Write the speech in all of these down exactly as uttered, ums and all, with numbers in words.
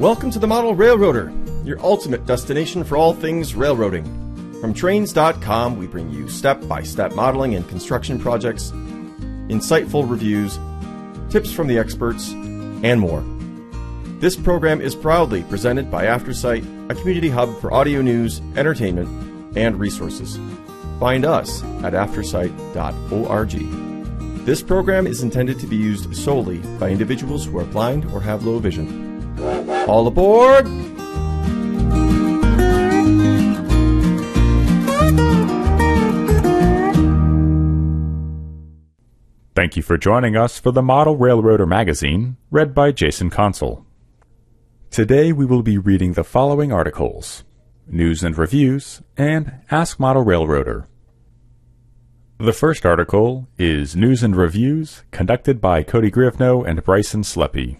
Welcome to the Model Railroader, your ultimate destination for all things railroading. From trains dot com, we bring you step-by-step modeling and construction projects, insightful reviews, tips from the experts, and more. This program is proudly presented by AfterSight, a community hub for audio news, entertainment, and resources. Find us at aftersight dot org. This program is intended to be used solely by individuals who are blind or have low vision. All aboard! Thank you for joining us for the Model Railroader magazine, read by Jason Consul. Today we will be reading the following articles: News and Reviews, and Ask Model Railroader. The first article is News and Reviews, conducted by Cody Grivno and Bryson Sleppy.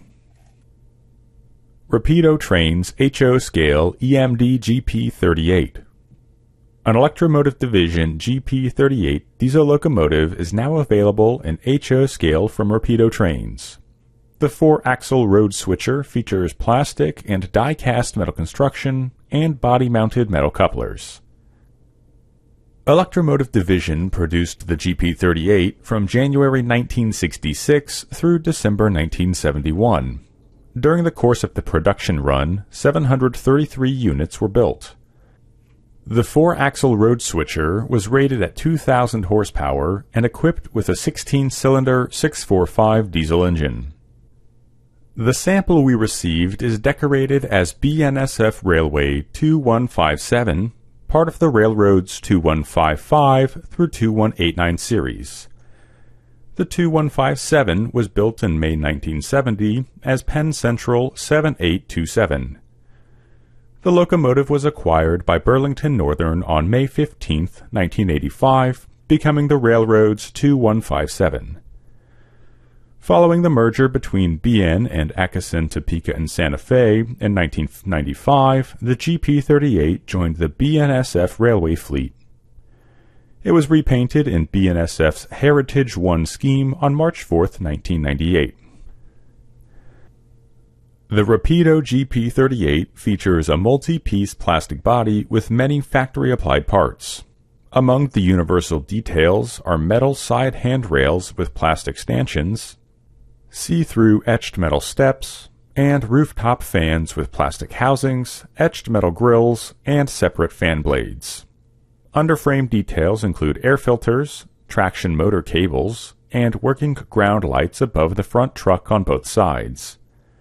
Rapido Trains H O Scale E M D G P thirty-eight. An Electromotive Division G P thirty-eight diesel locomotive is now available in H O scale from Rapido Trains. The four-axle road switcher features plastic and die-cast metal construction and body-mounted metal couplers. Electromotive Division produced the G P thirty-eight from January nineteen sixty-six through December nineteen seventy-one. During the course of the production run, seven hundred thirty-three units were built. The four-axle road switcher was rated at two thousand horsepower and equipped with a sixteen-cylinder six forty-five diesel engine. The sample we received is decorated as B N S F Railway two one five seven, part of the railroad's two one five five through two one eight nine series. The two one five seven was built in May nineteen seventy as Penn Central seven eight two seven. The locomotive was acquired by Burlington Northern on May fifteenth, nineteen eighty-five, becoming the railroad's two one five seven. Following the merger between B N and Atchison, Topeka, and Santa Fe in nineteen ninety-five, the G P thirty-eight joined the B N S F railway fleet. It was repainted in B N S F's Heritage one scheme on March fourth, nineteen ninety-eight. The Rapido G P thirty-eight features a multi-piece plastic body with many factory-applied parts. Among the universal details are metal side handrails with plastic stanchions, see-through etched metal steps, and rooftop fans with plastic housings, etched metal grills, and separate fan blades. Underframe details include air filters, traction motor cables, and working ground lights above the front truck on both sides.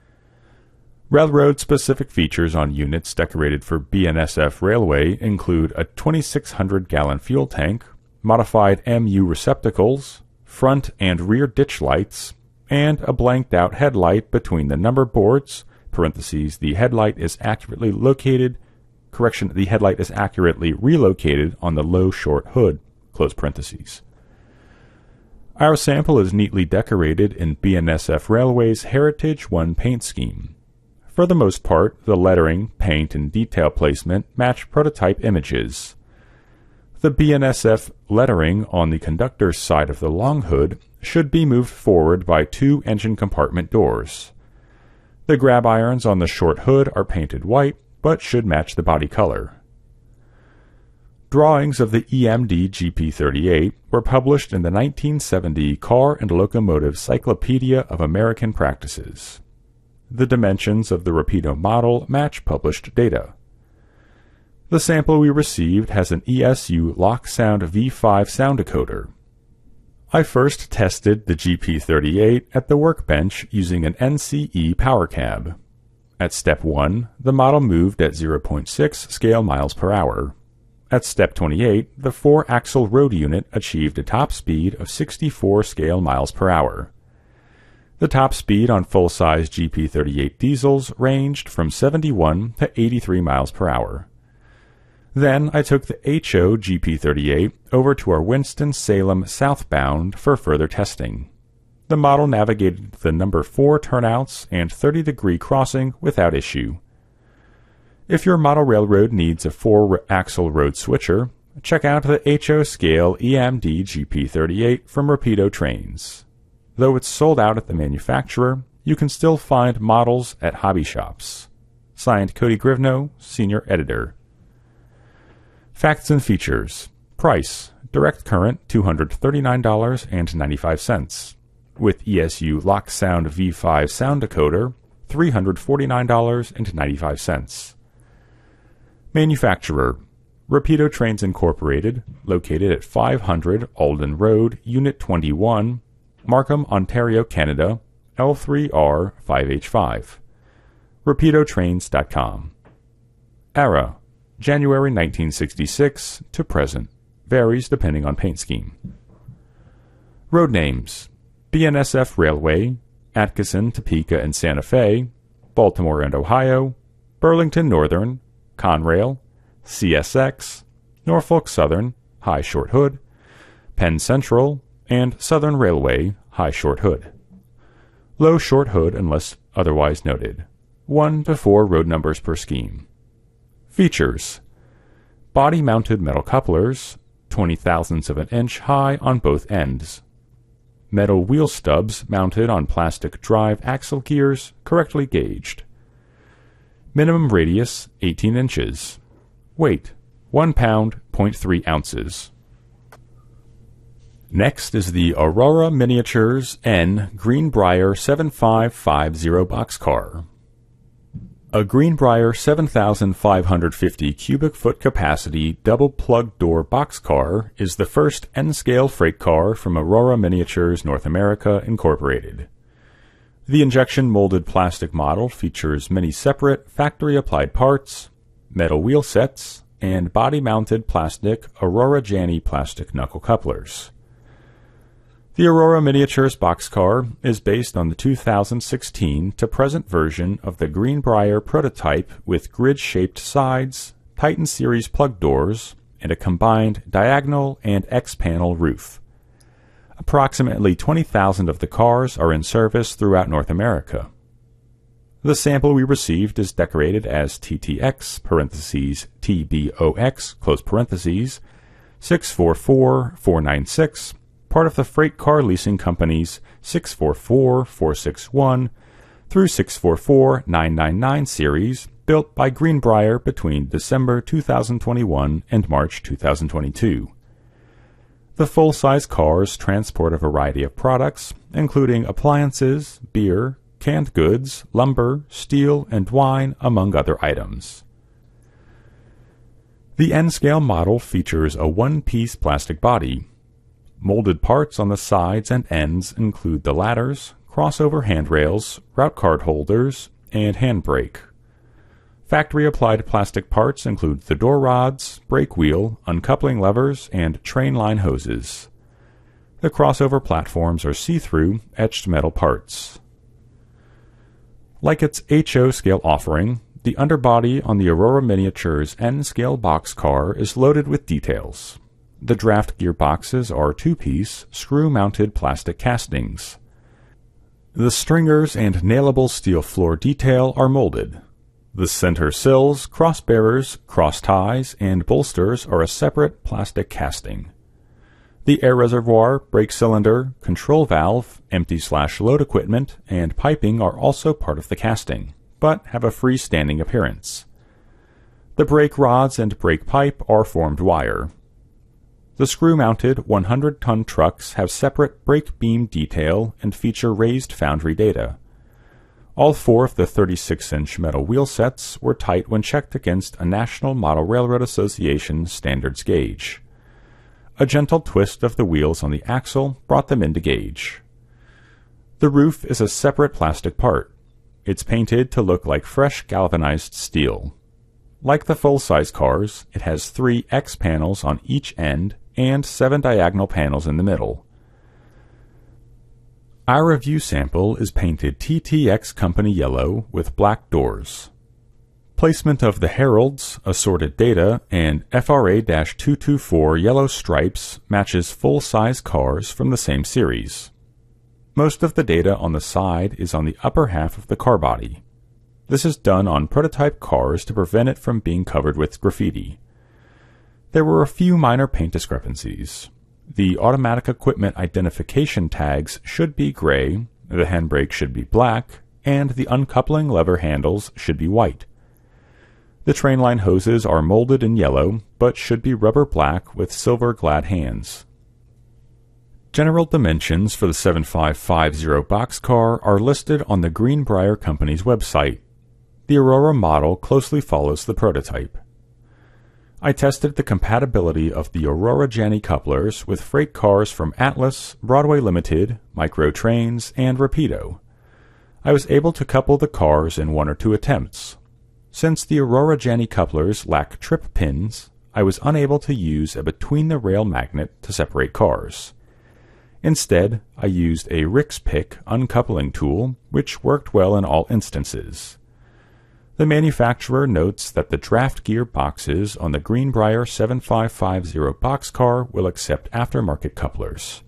Railroad-specific features on units decorated for B N S F Railway include a twenty-six hundred gallon fuel tank, modified M U receptacles, front and rear ditch lights, and a blanked-out headlight between the number boards, parentheses, the headlight is accurately located, correction, the headlight is accurately relocated on the low short hood, close parentheses. Our sample is neatly decorated in B N S F Railway's Heritage one paint scheme. For the most part, the lettering, paint, and detail placement match prototype images. The B N S F lettering on the conductor's side of the long hood should be moved forward by two engine compartment doors. The grab irons on the short hood are painted white, but should match the body color. Drawings of the E M D G P thirty-eight were published in the nineteen seventy Car and Locomotive Cyclopedia of American Practices. The dimensions of the Rapido model match published data. The sample we received has an E S U LockSound V five sound decoder. I first tested the G P thirty-eight at the workbench using an N C E power cab. At step one, the model moved at zero point six scale miles per hour. At step twenty-eight, the four-axle road unit achieved a top speed of sixty-four scale miles per hour. The top speed on full-size G P thirty-eight diesels ranged from seventy-one to eighty-three miles per hour. Then I took the H O G P thirty-eight over to our Winston-Salem southbound for further testing. The model navigated the number four turnouts and thirty degree crossing without issue. If your model railroad needs a four-axle road switcher, check out the H O Scale E M D G P thirty-eight from Rapido Trains. Though it's sold out at the manufacturer, you can still find models at hobby shops. Signed, Cody Grivno, Senior Editor. Facts and features. Price. Direct current, two hundred thirty-nine dollars and ninety-five cents. With E S U Lock Sound V five sound decoder, three hundred forty-nine dollars and ninety-five cents. Manufacturer. Rapido Trains Incorporated, located at five hundred Alden Road, Unit twenty-one, Markham, Ontario, Canada, L three R five H five. rapido trains dot com. Era. January nineteen sixty-six to present. Varies depending on paint scheme. Road names. B N S F Railway, Atchison, Topeka, and Santa Fe, Baltimore and Ohio, Burlington Northern, Conrail, C S X, Norfolk Southern, High Short Hood, Penn Central, and Southern Railway, High Short Hood. Low Short Hood unless otherwise noted. One to four road numbers per scheme. Features. Body-mounted metal couplers, twenty thousandths of an inch high on both ends. Metal wheel stubs mounted on plastic drive axle gears, correctly gauged. Minimum radius, eighteen inches. Weight, one pound, zero point three ounces. Next is the Aurora Miniatures N Greenbrier seven five five zero boxcar. A Greenbrier seven thousand five hundred fifty cubic foot capacity double plug door boxcar is the first N-scale freight car from Aurora Miniatures North America Incorporated. The injection molded plastic model features many separate factory-applied parts, metal wheel sets, and body-mounted plastic Aurora Janney plastic knuckle couplers. The Aurora Miniatures boxcar is based on the two thousand sixteen to present version of the Greenbrier prototype with grid-shaped sides, Titan Series plug doors, and a combined diagonal and X-panel roof. Approximately twenty thousand of the cars are in service throughout North America. The sample we received is decorated as T T X, parentheses, T B O X, close parentheses, six four four four nine six, part of the Freight Car Leasing Company's six four four four six one through six four four nine nine nine series, built by Greenbrier between December two thousand twenty-one and March two thousand twenty-two. The full-size cars transport a variety of products, including appliances, beer, canned goods, lumber, steel, and wine, among other items. The N-scale model features a one-piece plastic body. Molded parts on the sides and ends include the ladders, crossover handrails, route card holders, and handbrake. Factory-applied plastic parts include the door rods, brake wheel, uncoupling levers, and train line hoses. The crossover platforms are see-through, etched metal parts. Like its H O scale offering, the underbody on the Aurora Miniatures N-scale boxcar is loaded with details. The draft gearboxes are two-piece, screw-mounted plastic castings. The stringers and nailable steel floor detail are molded. The center sills, crossbearers, cross ties, and bolsters are a separate plastic casting. The air reservoir, brake cylinder, control valve, empty-slash-load equipment, and piping are also part of the casting, but have a freestanding appearance. The brake rods and brake pipe are formed wire. The screw-mounted one hundred ton trucks have separate brake beam detail and feature raised foundry data. All four of the thirty-six inch metal wheel sets were tight when checked against a National Model Railroad Association standards gauge. A gentle twist of the wheels on the axle brought them into gauge. The roof is a separate plastic part. It's painted to look like fresh galvanized steel. Like the full-size cars, it has three X panels on each end and seven diagonal panels in the middle. Our review sample is painted T T X Company yellow with black doors. Placement of the heralds, assorted data, and F R A two twenty-four yellow stripes matches full-size cars from the same series. Most of the data on the side is on the upper half of the car body. This is done on prototype cars to prevent it from being covered with graffiti. There were a few minor paint discrepancies. The automatic equipment identification tags should be gray, the handbrake should be black, and the uncoupling lever handles should be white. The trainline hoses are molded in yellow, but should be rubber black with silver glad hands. General dimensions for the seven five five zero boxcar are listed on the Greenbrier Company's website. The Aurora model closely follows the prototype. I tested the compatibility of the Aurora Janney couplers with freight cars from Atlas, Broadway Limited, Micro Trains, and Rapido. I was able to couple the cars in one or two attempts. Since the Aurora Janney couplers lack trip pins, I was unable to use a between-the-rail magnet to separate cars. Instead, I used a Rix Pick uncoupling tool, which worked well in all instances. The manufacturer notes that the draft gear boxes on the Greenbrier seven five five zero boxcar will accept aftermarket couplers.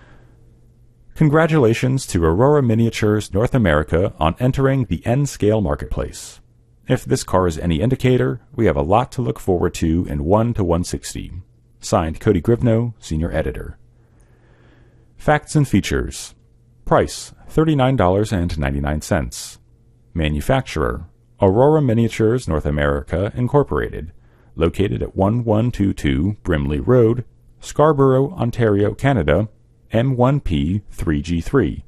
Congratulations to Aurora Miniatures North America on entering the N-scale marketplace. If this car is any indicator, we have a lot to look forward to in one to one sixty. Signed, Cody Grivno, Senior Editor. Facts and features. Price, thirty-nine dollars and ninety-nine cents. Manufacturer, Aurora Miniatures North America, Incorporated, located at eleven twenty-two Brimley Road, Scarborough, Ontario, Canada, M one P three G three.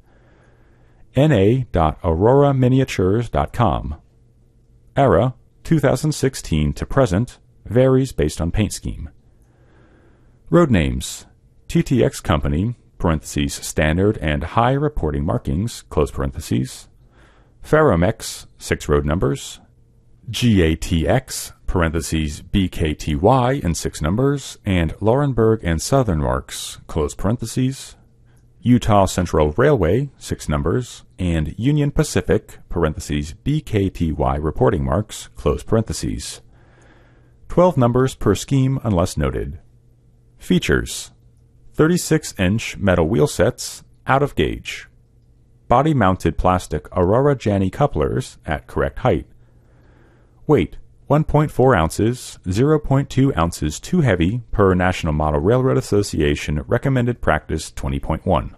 N A dot aurora miniatures dot com. Era, two thousand sixteen to present, varies based on paint scheme. Road names, T T X Company, parentheses, standard and high reporting markings, close parentheses. Ferromex, six road numbers. G A T X, parentheses, B K T Y in six numbers, and Laurenburg and Southern marks, close parentheses. Utah Central Railway, six numbers, and Union Pacific, parentheses, B K T Y reporting marks, close parentheses. twelve numbers per scheme unless noted. Features: thirty-six inch metal wheel sets, out of gauge. Body-mounted plastic Aurora Janney couplers at correct height. Weight, one point four ounces, zero point two ounces too heavy per National Model Railroad Association recommended practice twenty point one.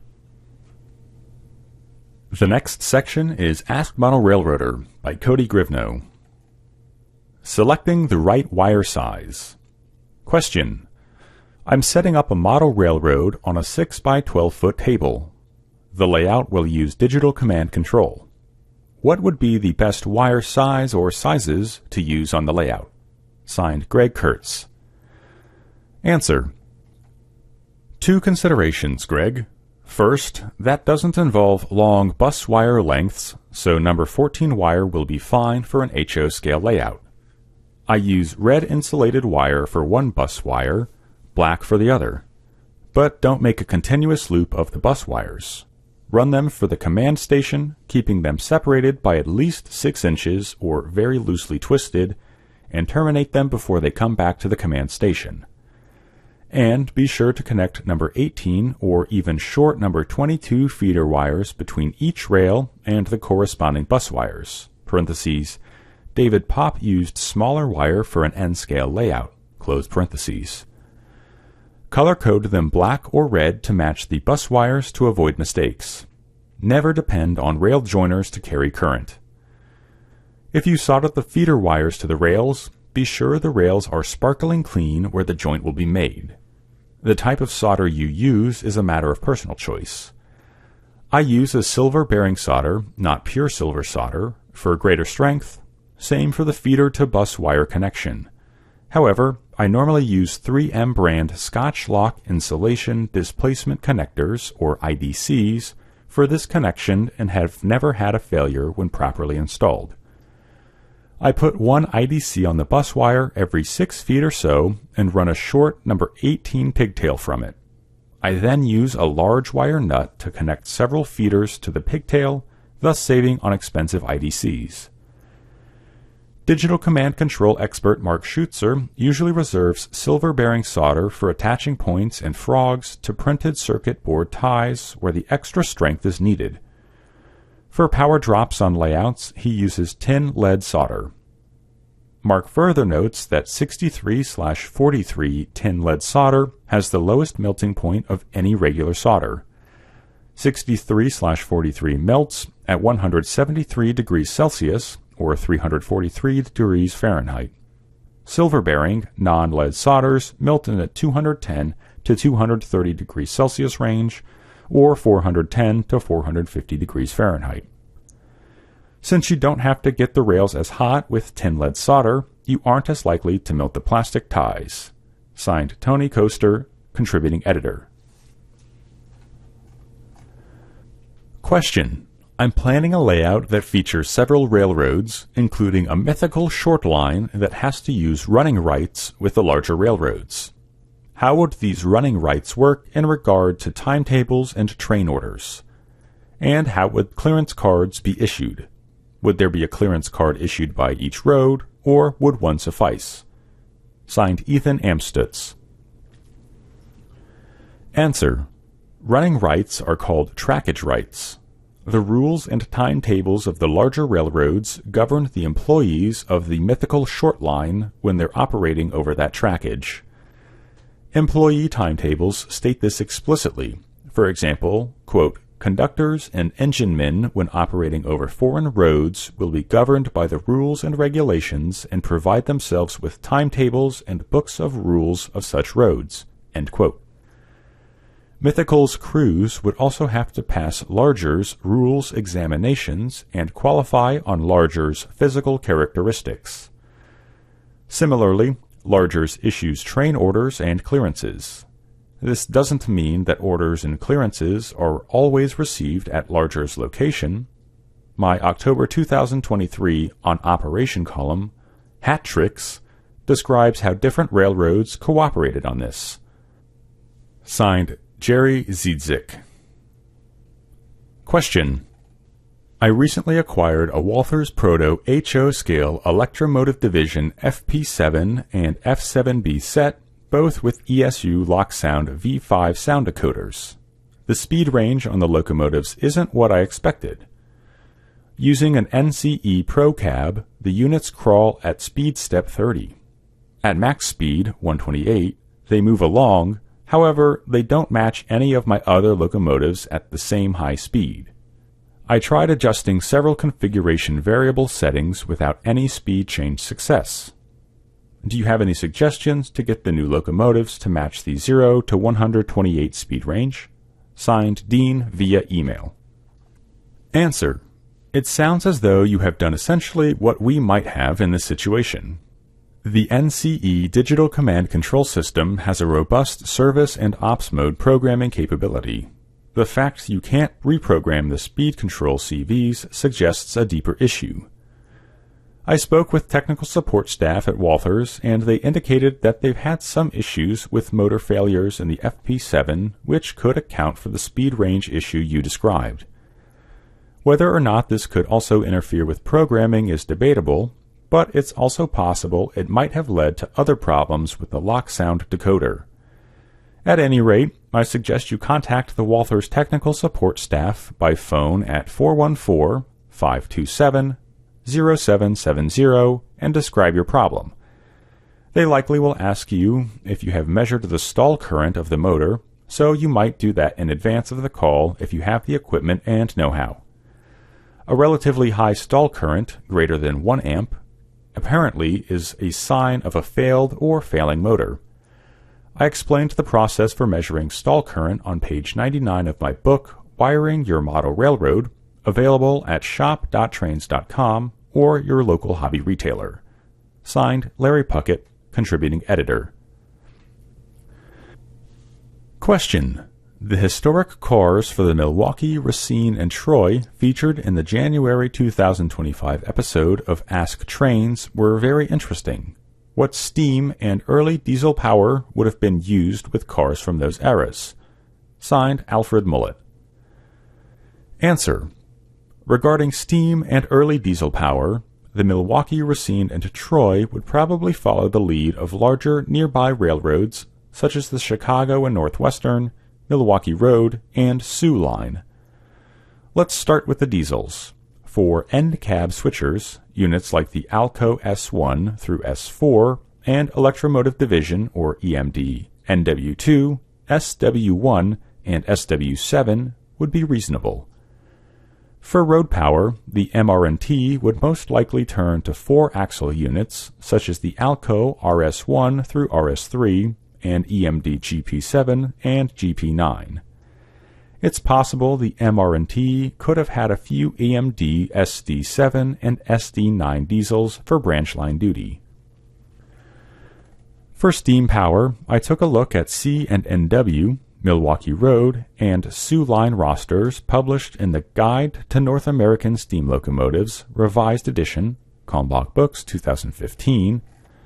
The next section is Ask Model Railroader by Cody Grivno. Selecting the right wire size. Question: I'm setting up a model railroad on a six by twelve foot table. The layout will use digital command control. What would be the best wire size or sizes to use on the layout? Signed, Greg Kurtz. Answer: Two considerations, Greg. First, that doesn't involve long bus wire lengths, so number fourteen wire will be fine for an H O scale layout. I use red insulated wire for one bus wire, black for the other. But don't make a continuous loop of the bus wires. Run them for the command station, keeping them separated by at least six inches or very loosely twisted, and terminate them before they come back to the command station. And be sure to connect number eighteen or even short number twenty-two feeder wires between each rail and the corresponding bus wires. Parentheses. David Popp used smaller wire for an N-scale layout. Close parentheses. Color code them black or red to match the bus wires to avoid mistakes. Never depend on rail joiners to carry current. If you solder the feeder wires to the rails, be sure the rails are sparkling clean where the joint will be made. The type of solder you use is a matter of personal choice. I use a silver bearing solder, not pure silver solder, for greater strength. Same for the feeder to bus wire connection. However, I normally use three M brand Scotch Lock Insulation Displacement Connectors, or I D Cs, for this connection and have never had a failure when properly installed. I put one I D C on the bus wire every six feet or so and run a short number eighteen pigtail from it. I then use a large wire nut to connect several feeders to the pigtail, thus saving on expensive I D Cs. Digital Command Control expert Mark Schutzer usually reserves silver-bearing solder for attaching points and frogs to printed circuit board ties where the extra strength is needed. For power drops on layouts, he uses tin lead solder. Mark further notes that sixty-three forty-three tin lead solder has the lowest melting point of any regular solder. sixty-three forty-three melts at one hundred seventy-three degrees Celsius or three hundred forty-three degrees Fahrenheit. Silver-bearing, non-lead solders melt in at two hundred ten to two hundred thirty degrees Celsius range, or four hundred ten to four hundred fifty degrees Fahrenheit. Since you don't have to get the rails as hot with tin lead solder, you aren't as likely to melt the plastic ties. Signed, Tony Coaster, contributing editor. Question. I'm planning a layout that features several railroads, including a mythical short line that has to use running rights with the larger railroads. How would these running rights work in regard to timetables and train orders? And how would clearance cards be issued? Would there be a clearance card issued by each road, or would one suffice? Signed, Ethan Amstutz. Answer. Running rights are called trackage rights. The rules and timetables of the larger railroads govern the employees of the mythical short line when they're operating over that trackage. Employee timetables state this explicitly. For example, quote, conductors and enginemen when operating over foreign roads will be governed by the rules and regulations and provide themselves with timetables and books of rules of such roads, end quote. Mythical's crews would also have to pass Larger's rules examinations and qualify on Larger's physical characteristics. Similarly, Larger's issues train orders and clearances. This doesn't mean that orders and clearances are always received at Larger's location. My October two thousand twenty-three On Operation column, Hat Tricks, describes how different railroads cooperated on this. Signed, Jerry Ziedzik. Question. I recently acquired a Walthers Proto H O scale Electromotive Division F P seven and F seven B set, both with E S U Locksound V five sound decoders. The speed range on the locomotives isn't what I expected. Using an N C E Pro Cab, the units crawl at speed step thirty. At max speed, one twenty-eight, they move along. However, they don't match any of my other locomotives at the same high speed. I tried adjusting several configuration variable settings without any speed change success. Do you have any suggestions to get the new locomotives to match the zero to one hundred twenty-eight speed range? Signed, Dean via email. Answer. It sounds as though you have done essentially what we might have in this situation. The N C E Digital Command Control System has a robust service and ops mode programming capability. The fact you can't reprogram the speed control C Vs suggests a deeper issue. I spoke with technical support staff at Walthers, and they indicated that they've had some issues with motor failures in the F P seven, which could account for the speed range issue you described. Whether or not this could also interfere with programming is debatable, but it's also possible it might have led to other problems with the Locksound decoder. At any rate, I suggest you contact the Walthers technical support staff by phone at four one four, five two seven, zero seven seven zero and describe your problem. They likely will ask you if you have measured the stall current of the motor, so you might do that in advance of the call if you have the equipment and know-how. A relatively high stall current, greater than one amp, apparently is a sign of a failed or failing motor. I explained the process for measuring stall current on page ninety-nine of my book, Wiring Your Model Railroad, available at shop dot trains dot com or your local hobby retailer. Signed, Larry Puckett, contributing editor. Question. The historic cars for the Milwaukee, Racine, and Troy featured in the January two thousand twenty-five episode of Ask Trains were very interesting. What steam and early diesel power would have been used with cars from those eras? Signed, Alfred Mullet. Answer. Regarding steam and early diesel power, the Milwaukee, Racine, and Troy would probably follow the lead of larger nearby railroads such as the Chicago and Northwestern, Milwaukee Road, and Sioux Line. Let's start with the diesels. For end-cab switchers, units like the Alco S one through S four and Electromotive Division, or E M D, N W two, S W one, and S W seven would be reasonable. For road power, the M R N T would most likely turn to four-axle units, such as the Alco R S one through R S three and E M D G P seven and G P nine. It's possible the M R N T could have had a few A M D S D seven and S D nine diesels for branch line duty. For steam power, I took a look at C and N W, Milwaukee Road, and Sioux Line rosters published in the Guide to North American Steam Locomotives, Revised Edition, Kalmbach Books, two thousand fifteen,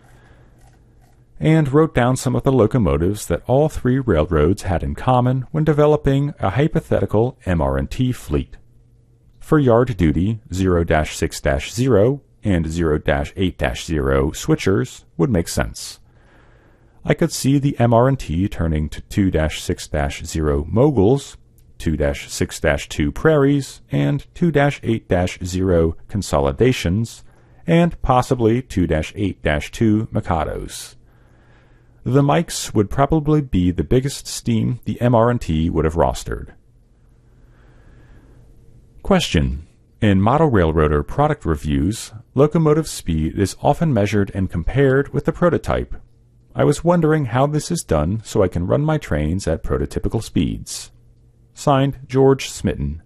and wrote down some of the locomotives that all three railroads had in common when developing a hypothetical M R N T fleet. For yard duty, zero dash six dash zero and zero dash eight dash zero switchers would make sense. I could see the M R N T turning to two dash six dash zero moguls, two dash six dash two prairies, and two dash eight dash zero consolidations, and possibly two dash eight dash two Mikados. The Mikes would probably be the biggest steam the M R N T would have rostered. Question. In model railroader product reviews, locomotive speed is often measured and compared with the prototype. I was wondering how this is done so I can run my trains at prototypical speeds. Signed, George Smitten.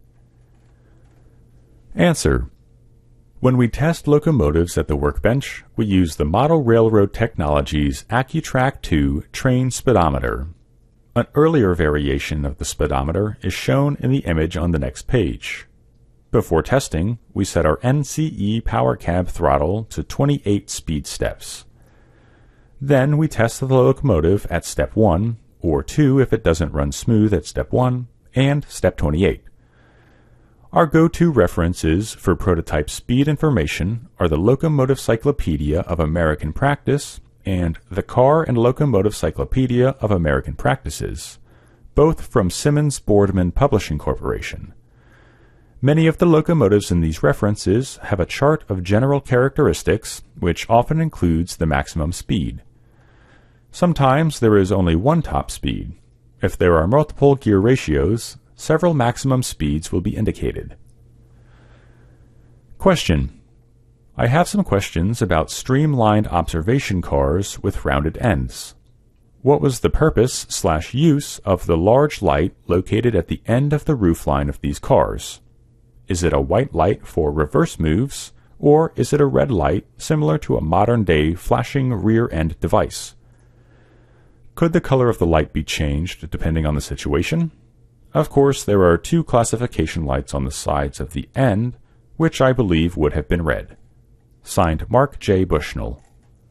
Answer. When we test locomotives at the workbench, we use the Model Railroad Technologies AccuTrack two train speedometer. An earlier variation of the speedometer is shown in the image on the next page. Before testing, we set our N C E power cab throttle to twenty-eight speed steps. Then we test the locomotive at step one, or two if it doesn't run smooth at step one, and step twenty-eight. Our go-to references for prototype speed information are the Locomotive Cyclopedia of American Practice and the Car and Locomotive Cyclopedia of American Practices, both from Simmons Boardman Publishing Corporation. Many of the locomotives in these references have a chart of general characteristics, which often includes the maximum speed. Sometimes there is only one top speed. If there are multiple gear ratios, several maximum speeds will be indicated. Question. I have some questions about streamlined observation cars with rounded ends. What was the purpose slash use of the large light located at the end of the roofline of these cars? Is it a white light for reverse moves, or is it a red light similar to a modern-day flashing rear-end device? Could the color of the light be changed depending on the situation? Of course, there are two classification lights on the sides of the end, which I believe would have been red. Signed, Mark J. Bushnell.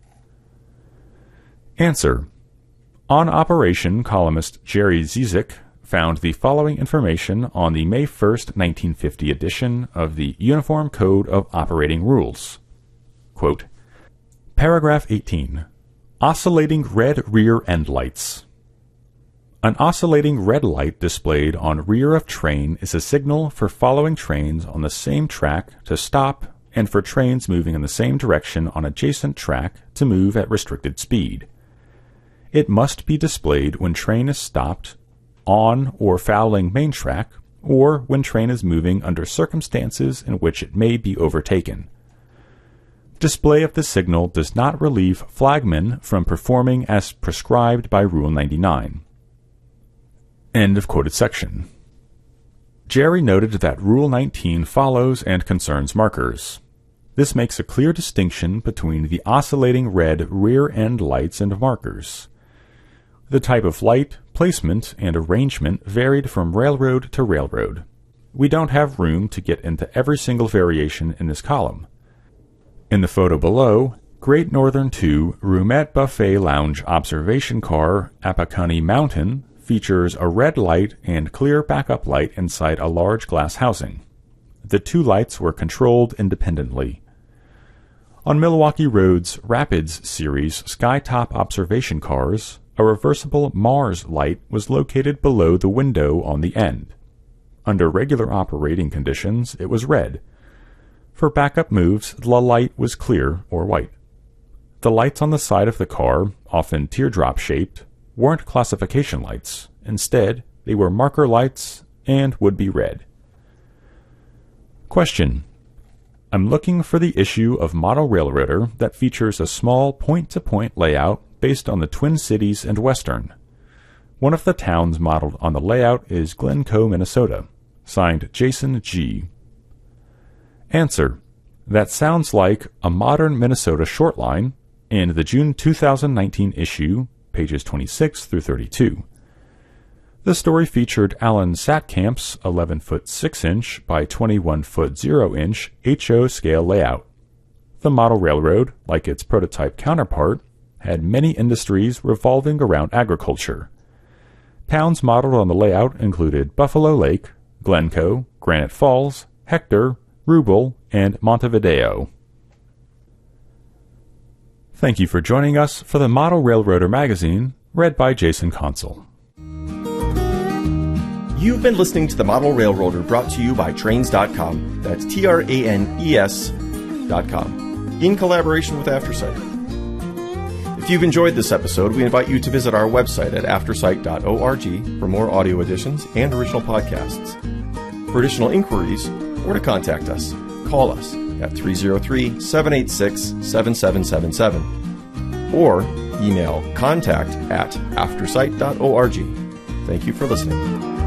Answer. On Operation, columnist Jerry Zizek found the following information on the May first, nineteen fifty edition of the Uniform Code of Operating Rules. Quote, Paragraph eighteen. Oscillating red rear end lights. An oscillating red light displayed on rear of train is a signal for following trains on the same track to stop and for trains moving in the same direction on adjacent track to move at restricted speed. It must be displayed when train is stopped on or fouling main track, or when train is moving under circumstances in which it may be overtaken. Display of the signal does not relieve flagmen from performing as prescribed by Rule ninety-nine. End of quoted section. Jerry noted that Rule nineteen follows and concerns markers. This makes a clear distinction between the oscillating red rear-end lights and markers. The type of light, placement, and arrangement varied from railroad to railroad. We don't have room to get into every single variation in this column. In the photo below, Great Northern two Roumette Buffet Lounge Observation Car, Apacunny Mountain, features a red light and clear backup light inside a large glass housing. The two lights were controlled independently. On Milwaukee Road's Rapids series Skytop observation cars, a reversible Mars light was located below the window on the end. Under regular operating conditions, it was red. For backup moves, the light was clear or white. The lights on the side of the car, often teardrop-shaped, weren't classification lights. Instead, they were marker lights and would be red. Question. I'm looking for the issue of Model Railroader that features a small point-to-point layout based on the Twin Cities and Western. One of the towns modeled on the layout is Glencoe, Minnesota. Signed, Jason G. Answer. That sounds like a modern Minnesota shortline in the June two thousand nineteen issue, pages twenty-six through thirty-two. The story featured Alan Satkamp's eleven foot six inch by twenty-one foot zero inch H O scale layout. The model railroad, like its prototype counterpart, had many industries revolving around agriculture. Towns modeled on the layout included Buffalo Lake, Glencoe, Granite Falls, Hector, Rubel, and Montevideo. Thank you for joining us for the Model Railroader magazine, read by Jason Consul. You've been listening to the Model Railroader, brought to you by Trains dot com. That's T R A N E S dot com, in collaboration with AfterSight. If you've enjoyed this episode, we invite you to visit our website at aftersight dot org for more audio editions and original podcasts. For additional inquiries or to contact us, call us at three oh three, seven eight six, seven seven seven seven or email contact at aftersight dot org. Thank you for listening.